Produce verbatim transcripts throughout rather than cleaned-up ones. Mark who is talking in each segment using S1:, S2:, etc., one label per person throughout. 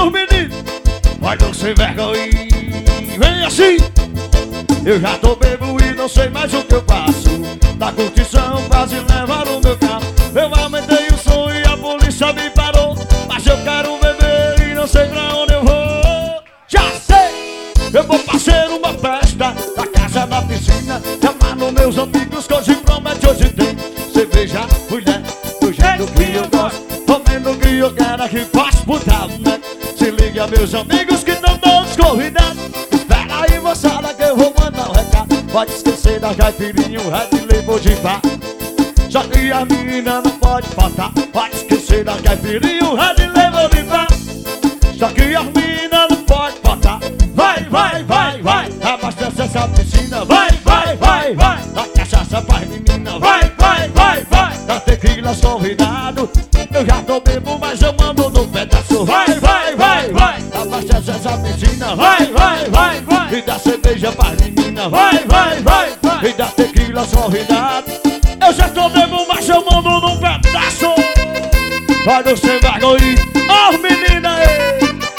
S1: os meninos, vai não sem vergonha. Vem assim. Eu já tô bebo e não sei mais o que eu faço. Da curtição quase levaram meu carro. Eu aumentei o som e a polícia me parou. Mas eu quero beber e não sei pra onde eu vou. Já sei, eu vou fazer uma festa na casa da piscina, chamando meus amigos que hoje promete, hoje tem cerveja, mulher, do jeito que eu gosto, comendo o que eu quero, que faço putana. Se liga meus amigos que não dão descorrida. Espera aí moçada que eu vou mandar um recado. Pode esquecer da caipirinha, o Red Label de pá. Só que a menina não pode faltar. Pode esquecer da caipirinha, o Red Label de pá. Só que a menina não pode faltar. Vai, vai, vai, vai, abastece essa piscina. Vai, vai, vai, vai, dá cachaça pras meninas. Vai, vai, vai, vai, dá tequila convidado. Eu já tô bebo, mas eu mando no pedaço. Vai, vai, vai, vai, abastece essa piscina. Vai, vai, vai, vai, e dá cerveja pras meninas. Vai, vai, vai, vai, e dá tequila convidado. Eu já tô bebo, mas eu mando num pedaço. Vai no sem vergonha, ó menina aí.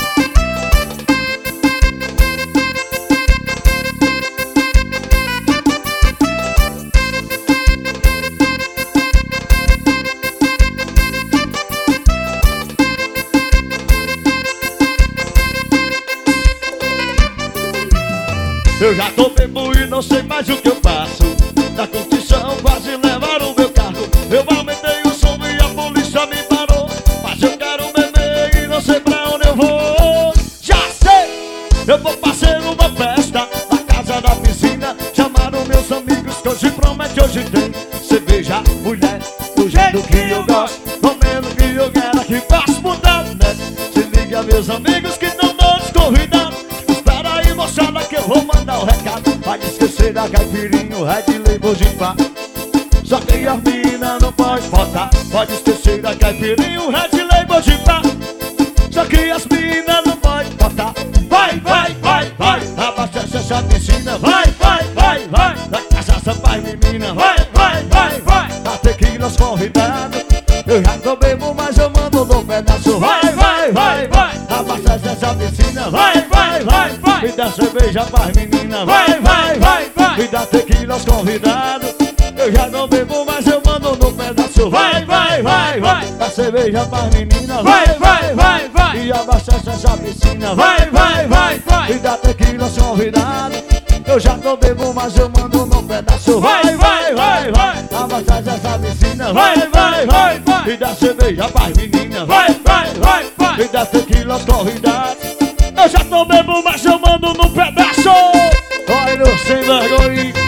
S1: Eu já tô bebo e não sei mais o que eu faço. Da curtição quase levaram o meu carro. Eu aumentei o som e a polícia me parou. Mas eu quero beber e não sei pra onde eu vou. Já sei, eu vou fazer uma festa na casa da piscina, chamaram meus amigos que hoje promete, hoje tem cerveja, mulher, do jeito que eu gosto, comendo o que eu quero, que faço mudar, né? Se liga meus amigos que não dão descorrida. Espera aí moçada que eu vou mandar o recado. Pode esquecer da caipirinha, o Red Label de pá. Só que a mina não pode faltar. Pode esquecer da caipirinha, o Red Label de pá. Só que as minas não pode faltar. Vai, vai, vai, vai, abastece essa piscina. Vai, vai, vai, vai, dá cachaça pras meninas. Vai, vai, vai, vai, dá tequilas convidado. Eu já tô bebo, mas eu mando no pedaço. Vai, vai, vai, vai, abastece essa piscina. Vai, vai, vai, vai, e dá cerveja pras meninas. Vai, vai, vai, vai, e dá tequilas convidado. Eu já não bebo, mas eu mando no pedaço. Vai, vai, vai, vai, dá cerveja pras meninas. Vai, vai, vai, vai, e abastece essa piscina. Vai, vai, vai, vai, e dá tequilas convidado. Eu já não bebo, mas eu mando no pedaço. Vai, vai, vai, vai, abastece essa piscina. Vai, vai, vai, vai, e dá cerveja pras meninas. Vai, vai, vai, vai, e dá tequilas convidados. Eu já tô bebo, mas eu mando no pedaço. Olha no sem vergonha.